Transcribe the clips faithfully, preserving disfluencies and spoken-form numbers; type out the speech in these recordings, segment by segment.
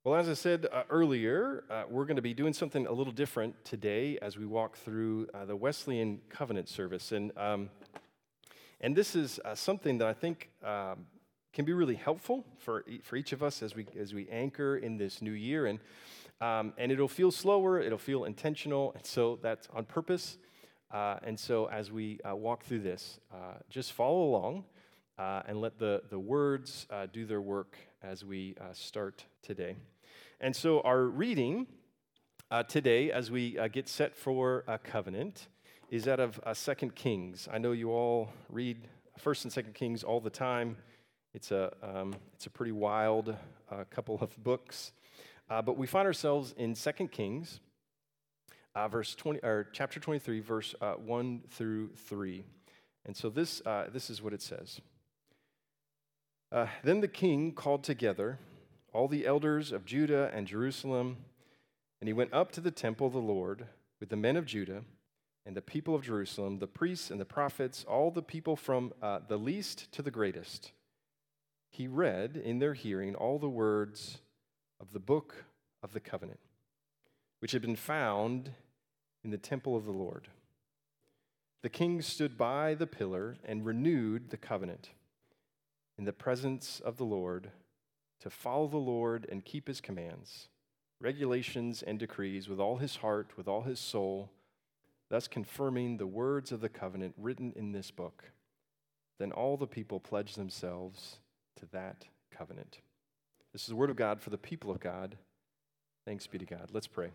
Well, as I said uh, earlier, uh, we're going to be doing something a little different today as we walk through uh, the Wesleyan Covenant service. And, um, and this is uh, something that I think um, can be really helpful for, e- for each of us as we, as we anchor in this new year. And, um, and it'll feel slower, it'll feel intentional, and so that's on purpose. Uh, and so as we uh, walk through this, uh, just follow along uh, and let the, the words uh, do their work as we uh, start today. And so our reading uh, today, as we uh, get set for a covenant, is out of uh, Second Kings. I know you all read First and Second Kings all the time. It's a um, it's a pretty wild uh, couple of books, uh, but we find ourselves in Second Kings, uh, verse twenty or chapter twenty-three, verse uh, one through three. And so this uh, this is what it says. Uh, then the king called together all the elders of Judah and Jerusalem, and he went up to the temple of the Lord with the men of Judah and the people of Jerusalem, the priests and the prophets, all the people from uh, the least to the greatest. He read in their hearing all the words of the book of the covenant, which had been found in the temple of the Lord. The king stood by the pillar and renewed the covenant in the presence of the Lord, to follow the Lord and keep his commands, regulations and decrees with all his heart, with all his soul, thus confirming the words of the covenant written in this book. Then all the people pledged themselves to that covenant. This is the word of God for the people of God. Thanks be to God. Let's pray.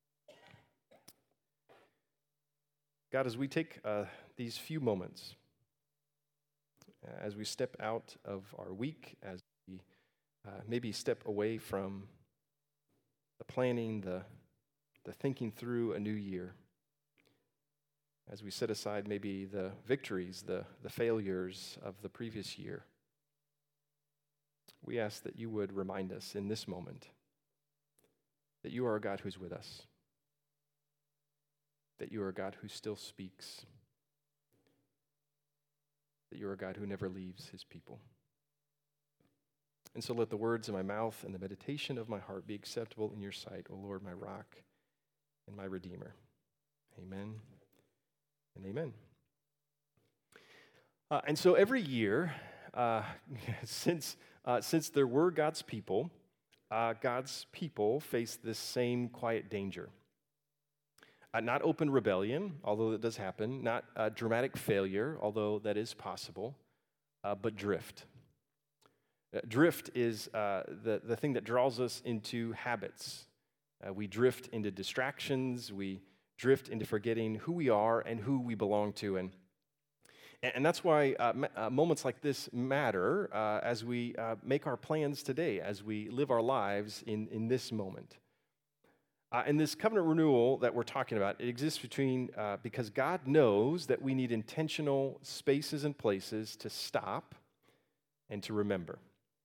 God, as we take uh, these few moments, uh, as we step out of our week, as we Uh, maybe step away from the planning, the, the thinking through a new year. As we set aside maybe the victories, the, the failures of the previous year. We ask that you would remind us in this moment that you are a God who's with us. That you are a God who still speaks. That you are a God who never leaves his people. And so let the words of my mouth and the meditation of my heart be acceptable in your sight, O Lord, my rock and my redeemer. Amen and amen. Uh, and so every year, uh, since, uh, since there were God's people, uh, God's people face this same quiet danger. Uh, not open rebellion, although that does happen, not uh, dramatic failure, although that is possible, uh, but drift. Uh, drift is uh, the, the thing that draws us into habits. Uh, we drift into distractions. We drift into forgetting who we are and who we belong to. And, and that's why uh, m- uh, moments like this matter uh, as we uh, make our plans today, as we live our lives in, in this moment. Uh, and this covenant renewal that we're talking about, it exists between, uh, because God knows that we need intentional spaces and places to stop and to remember.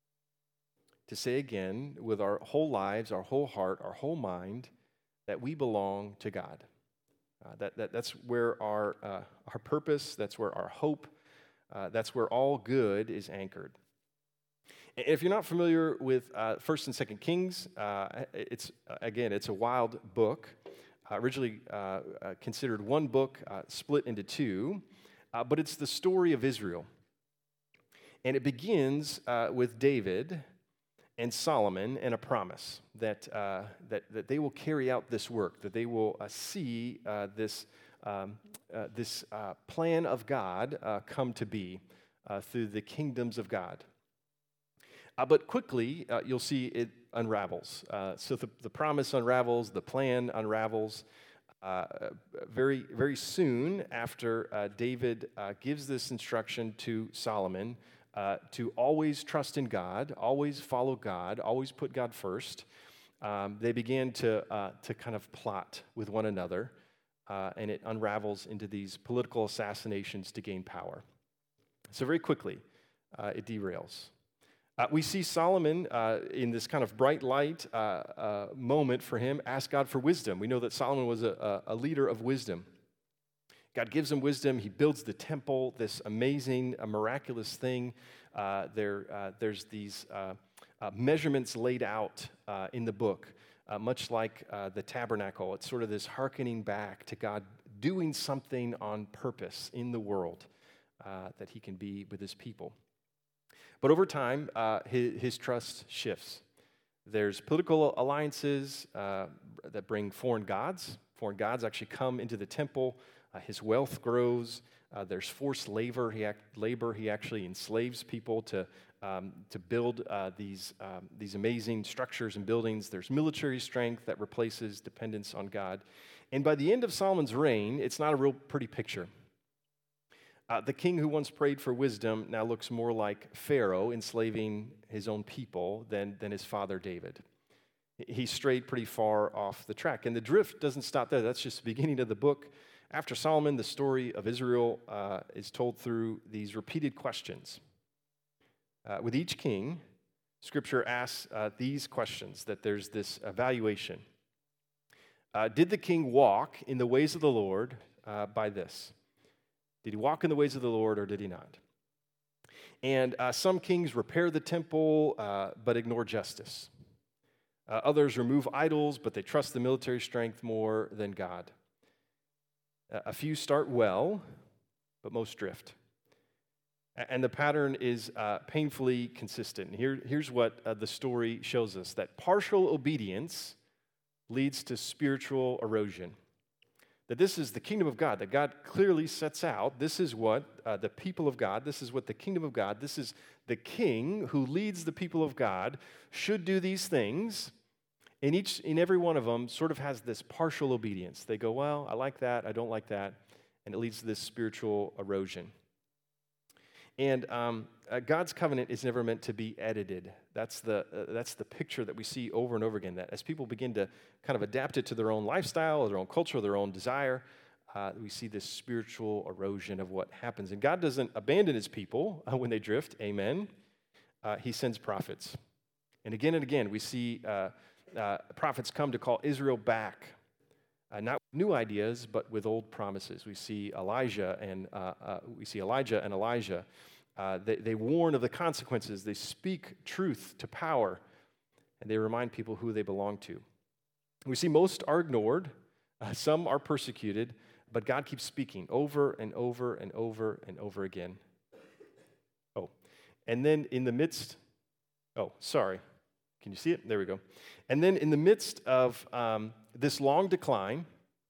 To say again with our whole lives, our whole heart, our whole mind, that we belong to God. Uh, that, that That's where our, uh, our purpose, that's where our hope, uh, that's where all good is anchored. And if you're not familiar with uh, First and Second Kings, uh, it's, uh, again, it's a wild book, uh, originally uh, uh, considered one book, uh, split into two, uh, but it's the story of Israel. And it begins uh, with David and Solomon, and a promise that, uh, that that they will carry out this work, that they will uh, see uh, this, um, uh, this uh, plan of God uh, come to be uh, through the kingdoms of God. Uh, but quickly, uh, you'll see it unravels. Uh, so the, the promise unravels, the plan unravels. Uh, very, very soon after uh, David uh, gives this instruction to Solomon, Uh, to always trust in God, always follow God, always put God first. Um, they began to uh, to kind of plot with one another, uh, and it unravels into these political assassinations to gain power. So very quickly, uh, it derails. Uh, we see Solomon uh, in this kind of bright light uh, uh, moment for him ask God for wisdom. We know that Solomon was a, a leader of wisdom. God gives him wisdom. He builds the temple, this amazing, uh, miraculous thing. Uh, there, uh, there's these uh, uh, measurements laid out uh, in the book, uh, much like uh, the tabernacle. It's sort of this hearkening back to God doing something on purpose in the world uh, that he can be with his people. But over time, uh, his, his trust shifts. There's political alliances uh, that bring foreign gods. Foreign gods actually come into the temple. Uh, his wealth grows. Uh, there's forced labor. He act, labor. He actually enslaves people to um, to build uh, these um, these amazing structures and buildings. There's military strength that replaces dependence on God. And by the end of Solomon's reign, it's not a real pretty picture. Uh, the king who once prayed for wisdom now looks more like Pharaoh enslaving his own people than, than his father David. He strayed pretty far off the track. And the drift doesn't stop there. That's just the beginning of the book. After Solomon, the story of Israel uh, is told through these repeated questions. Uh, with each king, Scripture asks uh, these questions, that there's this evaluation. Uh, did the king walk in the ways of the Lord uh, by this? Did he walk in the ways of the Lord or did he not? And uh, some kings repair the temple uh, but ignore justice. Uh, others remove idols, but they trust the military strength more than God. Uh, a few start well, but most drift. And the pattern is uh, painfully consistent. Here, here's what uh, the story shows us, that partial obedience leads to spiritual erosion. That this is the kingdom of God, that God clearly sets out. This is what uh, the people of God, this is what the kingdom of God, this is the king who leads the people of God should do these things. And each, in every one of them sort of has this partial obedience. They go, well, I like that, I don't like that, and it leads to this spiritual erosion. And um, uh, God's covenant is never meant to be edited. That's the, uh, that's the picture that we see over and over again, that as people begin to kind of adapt it to their own lifestyle, or their own culture, or their own desire, uh, we see this spiritual erosion of what happens. And God doesn't abandon his people uh, when they drift, amen. Uh, he sends prophets. And again and again, we see uh, uh, prophets come to call Israel back, uh, not with new ideas, but with old promises. We see Elijah and uh, uh, we see Elijah and Elijah. Uh, they, they warn of the consequences. They speak truth to power, and they remind people who they belong to. We see most are ignored, uh, some are persecuted, but God keeps speaking over and over and over and over again. Oh, and then in the midst, oh, sorry. Can you see it? There we go. And then in the midst of um, this long decline,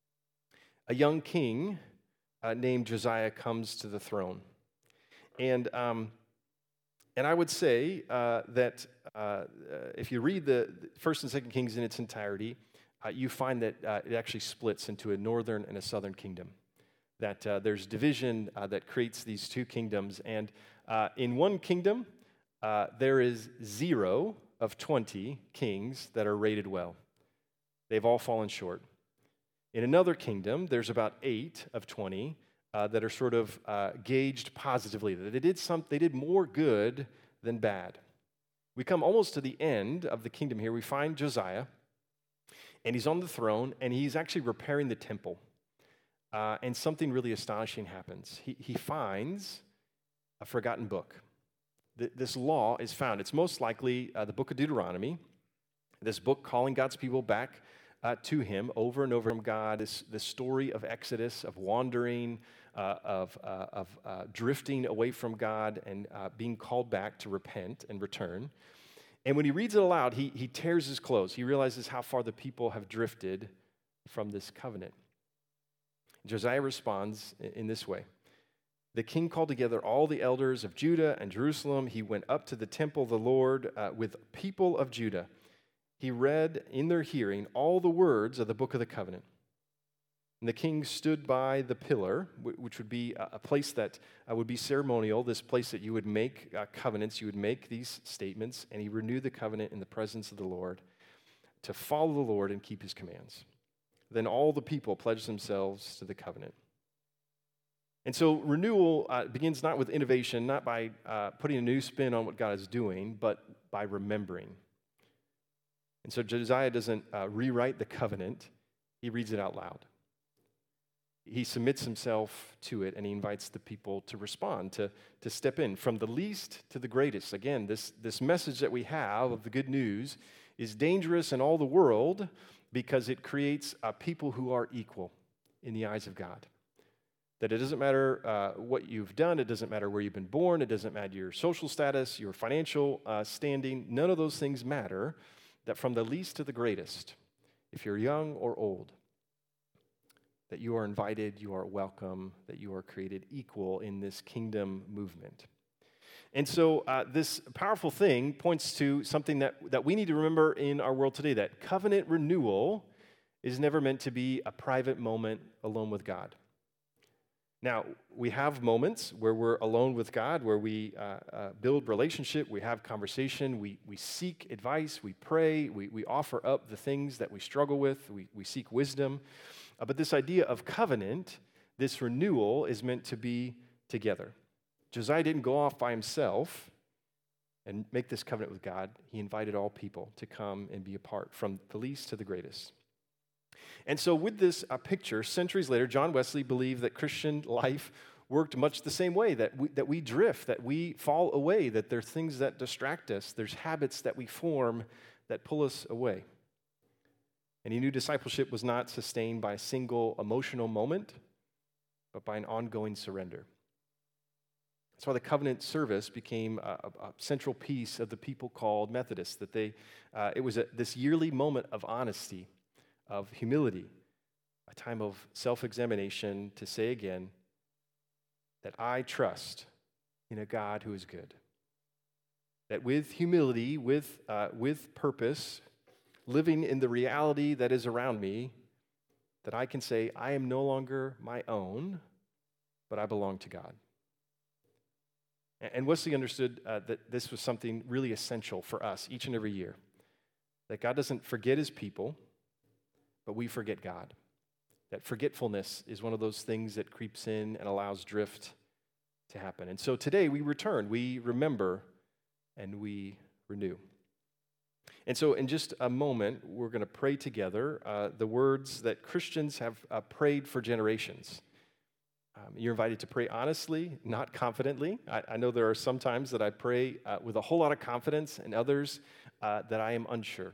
a young king uh, named Josiah comes to the throne. And um, and I would say uh, that uh, if you read the First and Second Kings in its entirety, uh, you find that uh, it actually splits into a northern and a southern kingdom. That uh, there's division uh, that creates these two kingdoms. And uh, in one kingdom, uh, there is zero of twenty kings that are rated well. They've all fallen short. In another kingdom, there's about eight of twenty uh, that are sort of uh, gauged positively. That they did some, they did more good than bad. We come almost to the end of the kingdom here. We find Josiah, and he's on the throne, and he's actually repairing the temple. Uh, and something really astonishing happens. He, he finds a forgotten book. Th- this law is found. It's most likely uh, the book of Deuteronomy, this book calling God's people back uh, to him over and over from God, this, this story of Exodus, of wandering, uh, of, uh, of uh, drifting away from God and uh, being called back to repent and return. And when he reads it aloud, he, he tears his clothes. He realizes how far the people have drifted from this covenant. Josiah responds in this way. The king called together all the elders of Judah and Jerusalem. He went up to the temple of the Lord uh, with people of Judah. He read in their hearing all the words of the book of the covenant. And the king stood by the pillar, which would be a place that uh, would be ceremonial, this place that you would make uh, covenants, you would make these statements, and he renewed the covenant in the presence of the Lord to follow the Lord and keep his commands. Then all the people pledged themselves to the covenant. And so renewal uh, begins not with innovation, not by uh, putting a new spin on what God is doing, but by remembering. And so Josiah doesn't uh, rewrite the covenant, he reads it out loud. He submits himself to it, and he invites the people to respond, to, to step in, from the least to the greatest. Again, this, this message that we have of the good news is dangerous in all the world because it creates uh, people who are equal in the eyes of God. That it doesn't matter uh, what you've done, it doesn't matter where you've been born, it doesn't matter your social status, your financial uh, standing, none of those things matter, that from the least to the greatest, if you're young or old, that you are invited, you are welcome, that you are created equal in this kingdom movement. And so uh, this powerful thing points to something that, that we need to remember in our world today, that covenant renewal is never meant to be a private moment alone with God. Now, we have moments where we're alone with God, where we uh, uh, build relationship, we have conversation, we, we seek advice, we pray, we, we offer up the things that we struggle with, we, we seek wisdom. Uh, but this idea of covenant, this renewal, is meant to be together. Josiah didn't go off by himself and make this covenant with God. He invited all people to come and be a part, from the least to the greatest. And so with this uh, picture, centuries later, John Wesley believed that Christian life worked much the same way, that we, that we drift, that we fall away, that there are things that distract us, there's habits that we form that pull us away. And he knew discipleship was not sustained by a single emotional moment, but by an ongoing surrender. That's why the covenant service became a, a central piece of the people called Methodists, that they, uh, it was a, this yearly moment of honesty, of humility, a time of self-examination to say again that I trust in a God who is good. That with humility, with, uh, with purpose, living in the reality that is around me, that I can say I am no longer my own, but I belong to God. And Wesley understood uh, that this was something really essential for us each and every year, that God doesn't forget his people, but we forget God. That forgetfulness is one of those things that creeps in and allows drift to happen. And so today we return, we remember, and we renew. And so in just a moment, we're going to pray together uh, the words that Christians have uh, prayed for generations. Um, you're invited to pray honestly, not confidently. I, I know there are some times that I pray uh, with a whole lot of confidence, and others uh, that I am unsure.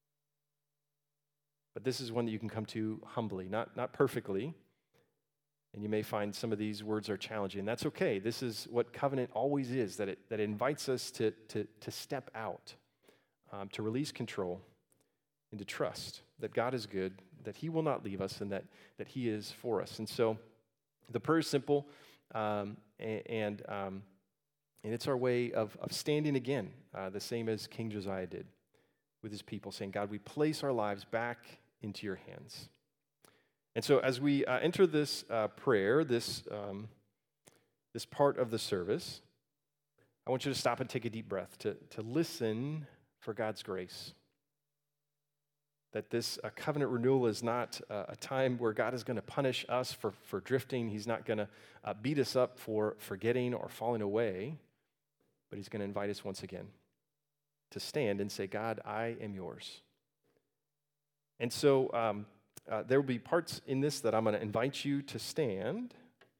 But this is one that you can come to humbly, not, not perfectly. And you may find some of these words are challenging. And that's okay. This is what covenant always is, that it, that it invites us to, to, to step out, um, to release control, and to trust that God is good, that he will not leave us, and that, that he is for us. And so the prayer is simple, um, and, and, um, and it's our way of, of standing again, uh, the same as King Josiah did with his people, saying, God, we place our lives back into your hands. And so as we uh, enter this uh, prayer, this, um, this part of the service, I want you to stop and take a deep breath, to, to listen for God's grace. That this uh, covenant renewal is not uh, a time where God is going to punish us for, for drifting. He's not going to uh, beat us up for forgetting or falling away, but he's going to invite us once again to stand and say, God, I am yours. And so um, uh, there will be parts in this that I'm going to invite you to stand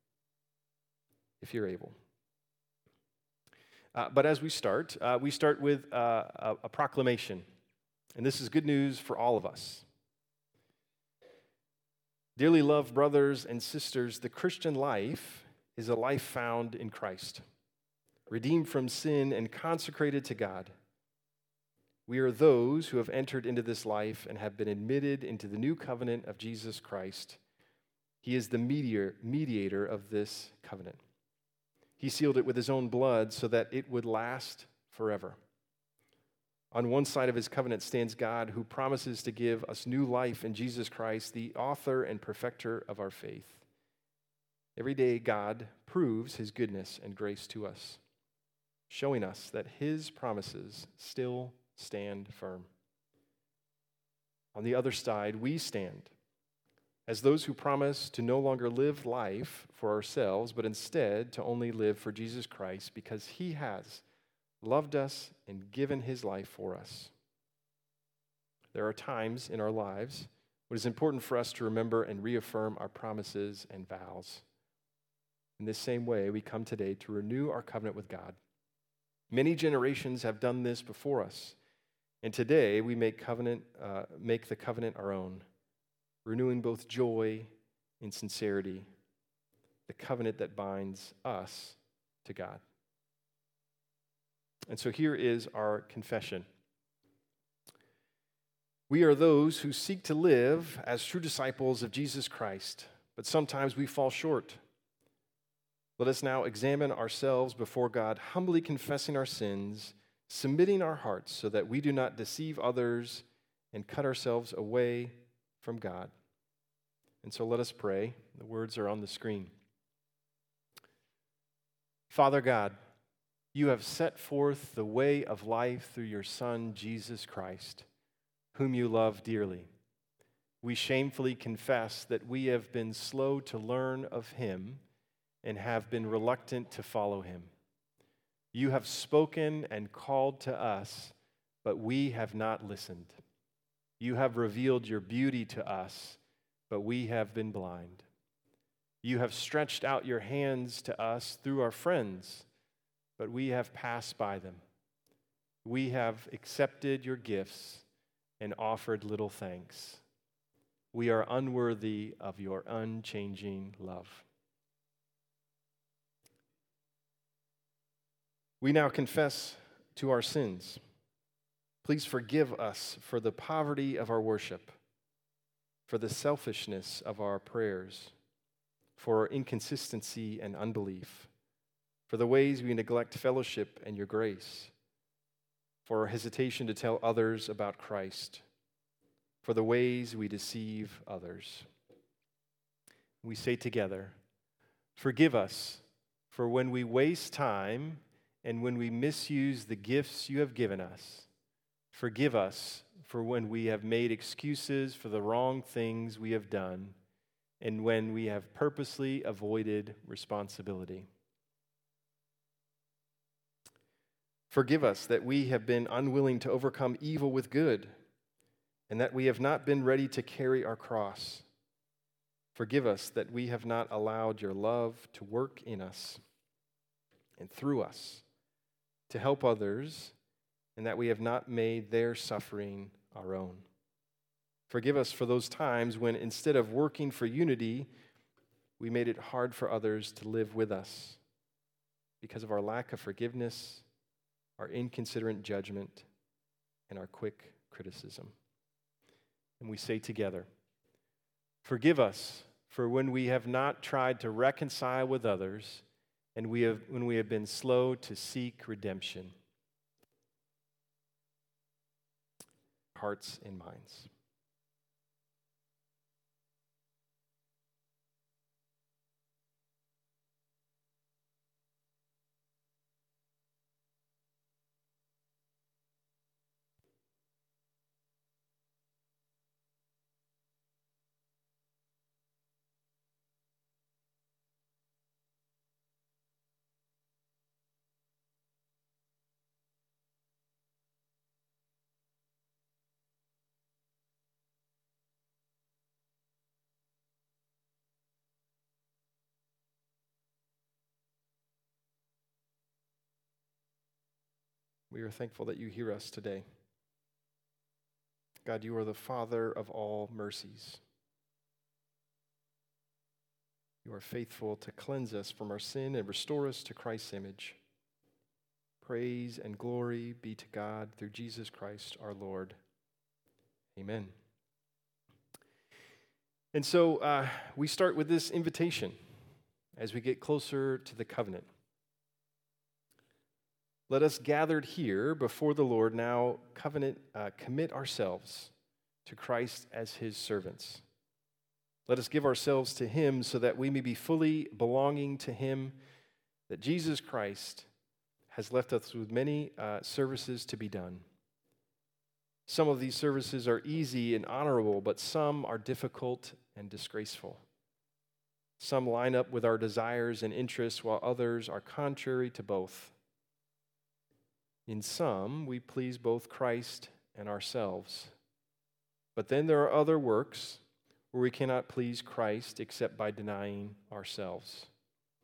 if you're able. Uh, but as we start, uh, we start with uh, a, a proclamation. And this is good news for all of us. Dearly loved brothers and sisters, the Christian life is a life found in Christ, redeemed from sin and consecrated to God. We are those who have entered into this life and have been admitted into the new covenant of Jesus Christ. He is the mediator, mediator of this covenant. He sealed it with his own blood so that it would last forever. On one side of his covenant stands God, who promises to give us new life in Jesus Christ, the author and perfecter of our faith. Every day, God proves his goodness and grace to us, showing us that his promises still stand firm. On the other side, we stand as those who promise to no longer live life for ourselves, but instead to only live for Jesus Christ, because he has loved us and given his life for us. There are times in our lives when it's important for us to remember and reaffirm our promises and vows. In this same way, we come today to renew our covenant with God. Many generations have done this before us, And today we make covenant, uh, make the covenant our own, renewing both joy and sincerity, the covenant that binds us to God. And so here is our confession. We are those who seek to live as true disciples of Jesus Christ, but sometimes we fall short. Let us now examine ourselves before God, humbly confessing our sins, submitting our hearts so that we do not deceive others and cut ourselves away from God. And so let us pray. The words are on the screen. Father God, you have set forth the way of life through your Son, Jesus Christ, whom you love dearly. We shamefully confess that we have been slow to learn of him and have been reluctant to follow him. You have spoken and called to us, but we have not listened. You have revealed your beauty to us, but we have been blind. You have stretched out your hands to us through our friends, but we have passed by them. We have accepted your gifts and offered little thanks. We are unworthy of your unchanging love. We now confess to our sins. Please forgive us for the poverty of our worship, for the selfishness of our prayers, for our inconsistency and unbelief, for the ways we neglect fellowship and your grace, for our hesitation to tell others about Christ, for the ways we deceive others. We say together, forgive us for when we waste time and when we misuse the gifts you have given us. Forgive us for when we have made excuses for the wrong things we have done and when we have purposely avoided responsibility. Forgive us that we have been unwilling to overcome evil with good and that we have not been ready to carry our cross. Forgive us that we have not allowed your love to work in us and through us to help others, and that we have not made their suffering our own. Forgive us for those times when instead of working for unity, we made it hard for others to live with us because of our lack of forgiveness, our inconsiderate judgment, and our quick criticism. And we say together, forgive us for when we have not tried to reconcile with others and we have, when we have been slow to seek redemption. Hearts and minds. We are thankful that you hear us today. God, you are the Father of all mercies. You are faithful to cleanse us from our sin and restore us to Christ's image. Praise and glory be to God through Jesus Christ our Lord. Amen. And so uh, we start with this invitation as we get closer to the covenant. Let us gathered here before the Lord now covenant uh, commit ourselves to Christ as his servants. Let us give ourselves to him so that we may be fully belonging to him, that Jesus Christ has left us with many uh, services to be done. Some of these services are easy and honorable, but some are difficult and disgraceful. Some line up with our desires and interests, while others are contrary to both. In some, we please both Christ and ourselves. But then there are other works where we cannot please Christ except by denying ourselves.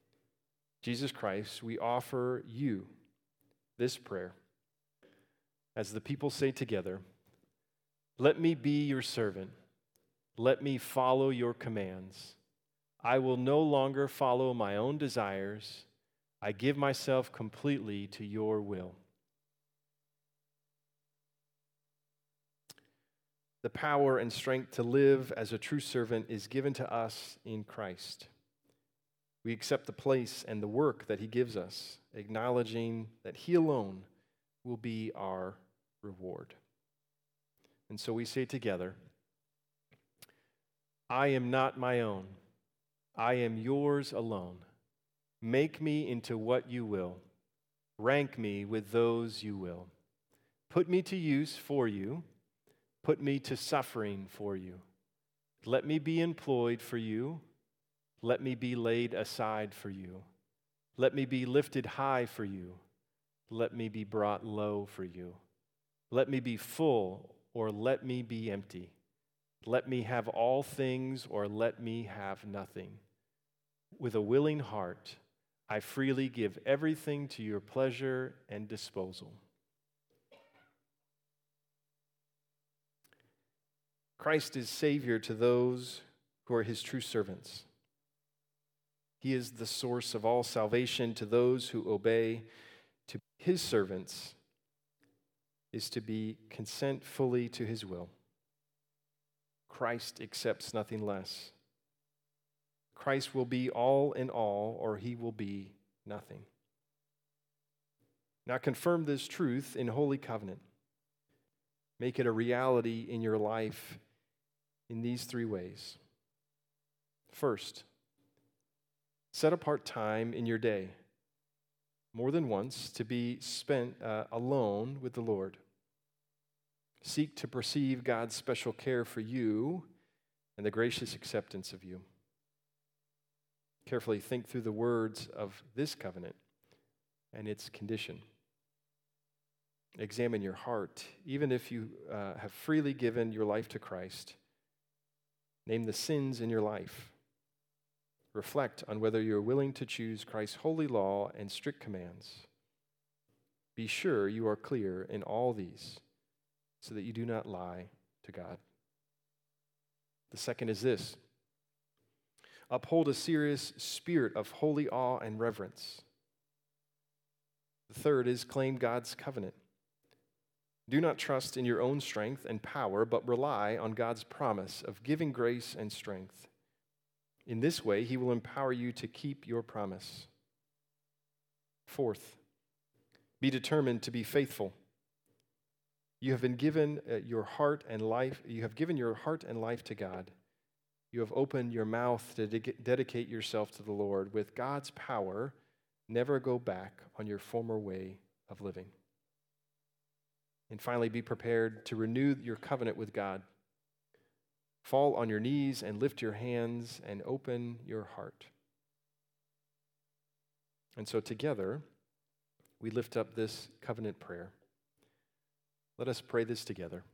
Jesus Christ, we offer you this prayer. as the people say together, "Let me be your servant. Let me follow your commands. I will no longer follow my own desires. I give myself completely to your will." The power and strength to live as a true servant is given to us in Christ. We accept the place and the work that he gives us, acknowledging that he alone will be our reward. And so we say together, "I am not my own. I am yours alone. Make me into what you will. Rank me with those you will. Put me to use for you. Put me to suffering for you. Let me be employed for you. Let me be laid aside for you. Let me be lifted high for you. Let me be brought low for you. Let me be full, or let me be empty. Let me have all things, or let me have nothing. With a willing heart, I freely give everything to your pleasure and disposal." Christ is Savior to those who are his true servants. He is the source of all salvation to those who obey. To be his servants is to be consent fully to his will. Christ accepts nothing less. Christ will be all in all, or he will be nothing. Now confirm this truth in Holy Covenant. Make it a reality in your life in these three ways. First, set apart time in your day, more than once, to be spent uh, alone with the Lord. Seek to perceive God's special care for you and the gracious acceptance of you. Carefully think through the words of this covenant and its condition. Examine your heart, even if you uh, have freely given your life to Christ. Name the sins in your life. Reflect on whether you're willing to choose Christ's holy law and strict commands. Be sure you are clear in all these so that you do not lie to God. The second is this: uphold a serious spirit of holy awe and reverence. The third is claim God's covenant. Do not trust in your own strength and power, but rely on God's promise of giving grace and strength. In this way, he will empower you to keep your promise. Fourth, be determined to be faithful. You have been given uh, your heart and life. You have given your heart and life to God. You have opened your mouth to de- dedicate yourself to the Lord. With God's power, never go back on your former way of living. And finally, be prepared to renew your covenant with God. Fall on your knees and lift your hands and open your heart. And so together, we lift up this covenant prayer. Let us pray this together.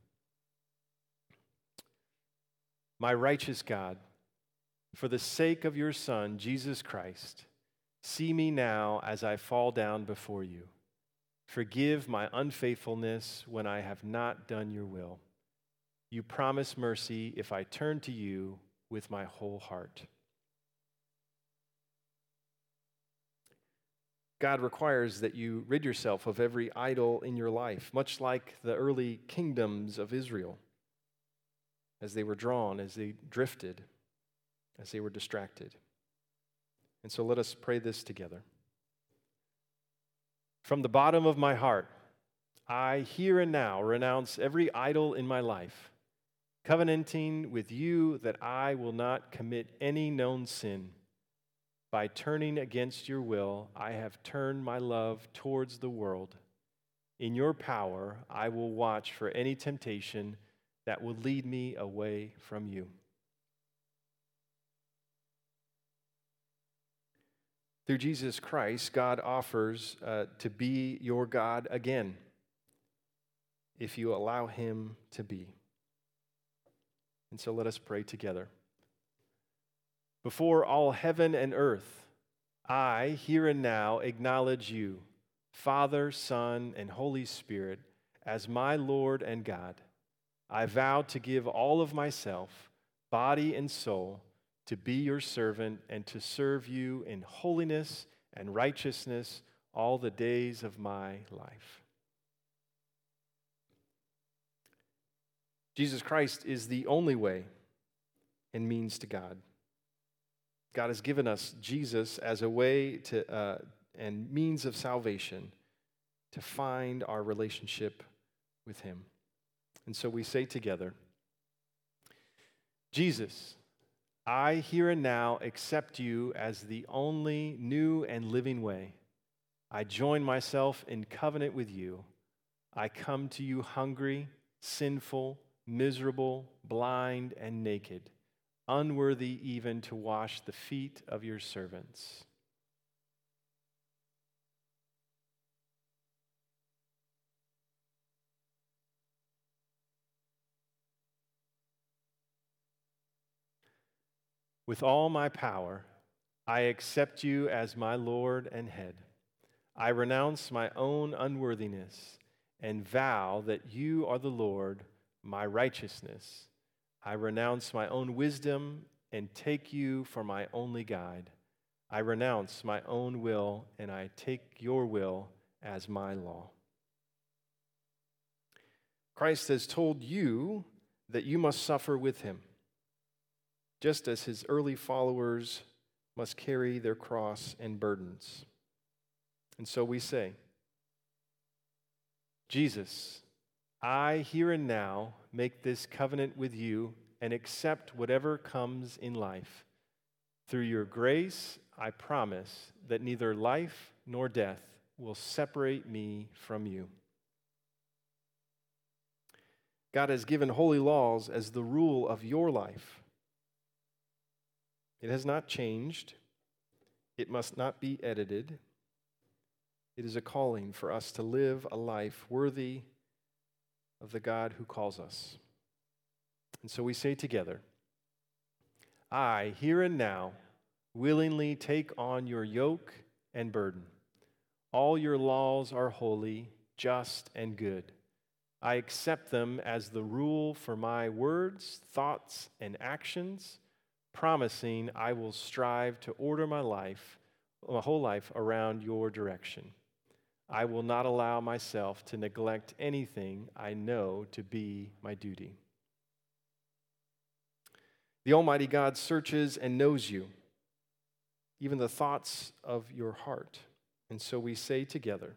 My righteous God, for the sake of your Son, Jesus Christ, see me now as I fall down before you. Forgive my unfaithfulness when I have not done your will. You promise mercy if I turn to you with my whole heart. God requires that you rid yourself of every idol in your life, much like the early kingdoms of Israel, as they were drawn, as they drifted, as they were distracted. And so let us pray this together. From the bottom of my heart, I here and now renounce every idol in my life, covenanting with you that I will not commit any known sin. By turning against your will, I have turned my love towards the world. In your power, I will watch for any temptation that will lead me away from you. Through Jesus Christ, God offers uh, to be your God again, if you allow him to be. And so let us pray together. Before all heaven and earth, I, here and now, acknowledge you, Father, Son, and Holy Spirit, as my Lord and God. I vow to give all of myself, body and soul, to be your servant and to serve you in holiness and righteousness all the days of my life. Jesus Christ is the only way and means to God. God has given us Jesus as a way to uh, and means of salvation to find our relationship with him. And so we say together, Jesus, I here and now accept you as the only new and living way. I join myself in covenant with you. I come to you hungry, sinful, miserable, blind, and naked, unworthy even to wash the feet of your servants. With all my power, I accept you as my Lord and head. I renounce my own unworthiness and vow that you are the Lord, my righteousness. I renounce my own wisdom and take you for my only guide. I renounce my own will and I take your will as my law. Christ has told you that you must suffer with him, just as his early followers must carry their cross and burdens. And so we say, Jesus, I here and now make this covenant with you and accept whatever comes in life. Through your grace, I promise that neither life nor death will separate me from you. God has given holy laws as the rule of your life. It has not changed. It must not be edited. It is a calling for us to live a life worthy of the God who calls us. And so we say together, I, here and now, willingly take on your yoke and burden. All your laws are holy, just, and good. I accept them as the rule for my words, thoughts, and actions, promising I will strive to order my life, my whole life around your direction. I will not allow myself to neglect anything I know to be my duty. The Almighty God searches and knows you, even the thoughts of your heart. And so we say together,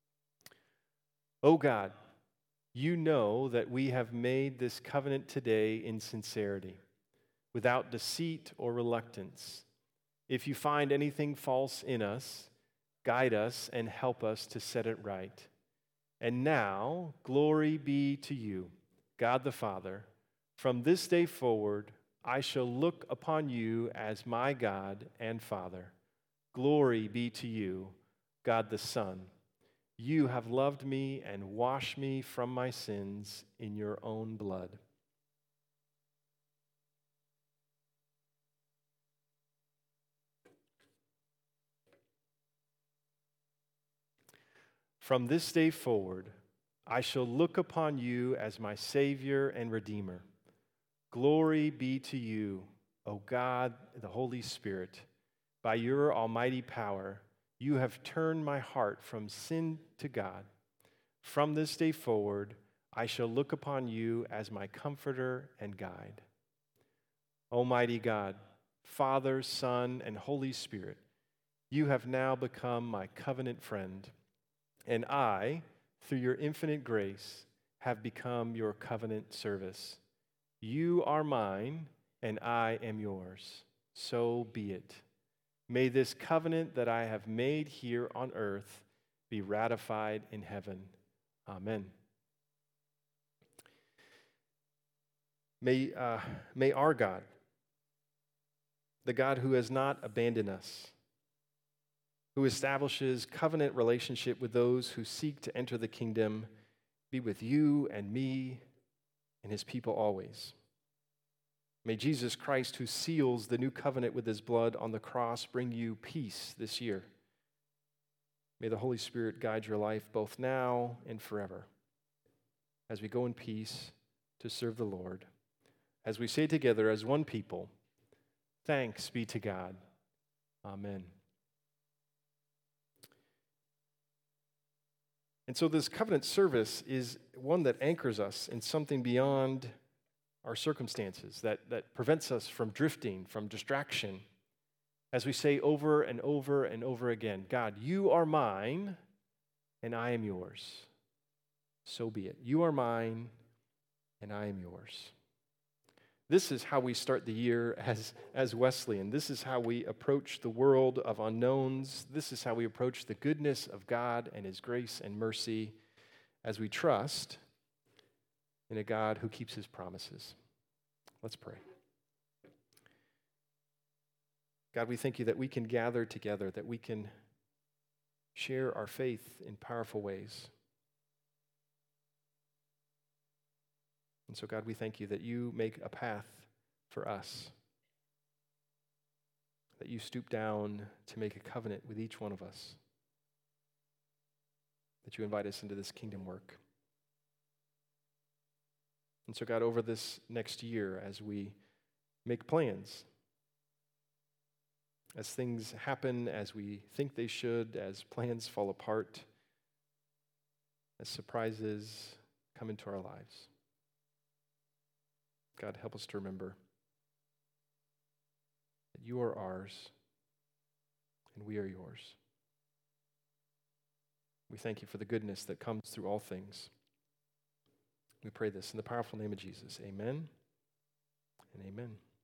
O God, you know that we have made this covenant today in sincerity, without deceit or reluctance. If you find anything false in us, guide us and help us to set it right. And now, glory be to you, God the Father. From this day forward, I shall look upon you as my God and Father. Glory be to you, God the Son. You have loved me and washed me from my sins in your own blood. From this day forward, I shall look upon you as my Savior and Redeemer. Glory be to you, O God, the Holy Spirit. By your almighty power, you have turned my heart from sin to God. From this day forward, I shall look upon you as my comforter and guide. Almighty God, Father, Son, and Holy Spirit, you have now become my covenant friend. And I, through your infinite grace, have become your covenant service. You are mine, and I am yours. So be it. May this covenant that I have made here on earth be ratified in heaven. Amen. May, uh, may our God, the God who has not abandoned us, who establishes covenant relationship with those who seek to enter the kingdom, be with you and me and his people always. May Jesus Christ, who seals the new covenant with his blood on the cross, bring you peace this year. May the Holy Spirit guide your life both now and forever. as we go in peace to serve the Lord. As we say together as one people, thanks be to God. Amen. And so this covenant service is one that anchors us in something beyond our circumstances, that, that prevents us from drifting, from distraction. As we say over and over and over again, God, you are mine and I am yours. So be it. You are mine and I am yours. This is how we start the year as, as Wesleyan. This is how we approach the world of unknowns. This is how we approach the goodness of God and His grace and mercy as we trust in a God who keeps His promises. Let's pray. God, we thank you that we can gather together, that we can share our faith in powerful ways. And so, God, we thank you that you make a path for us, that you stoop down to make a covenant with each one of us, that you invite us into this kingdom work. And so, God, over this next year, as we make plans, as things happen as we think they should, as plans fall apart, as surprises come into our lives, God, help us to remember that you are ours and we are yours. We thank you for the goodness that comes through all things. We pray this in the powerful name of Jesus. Amen and amen.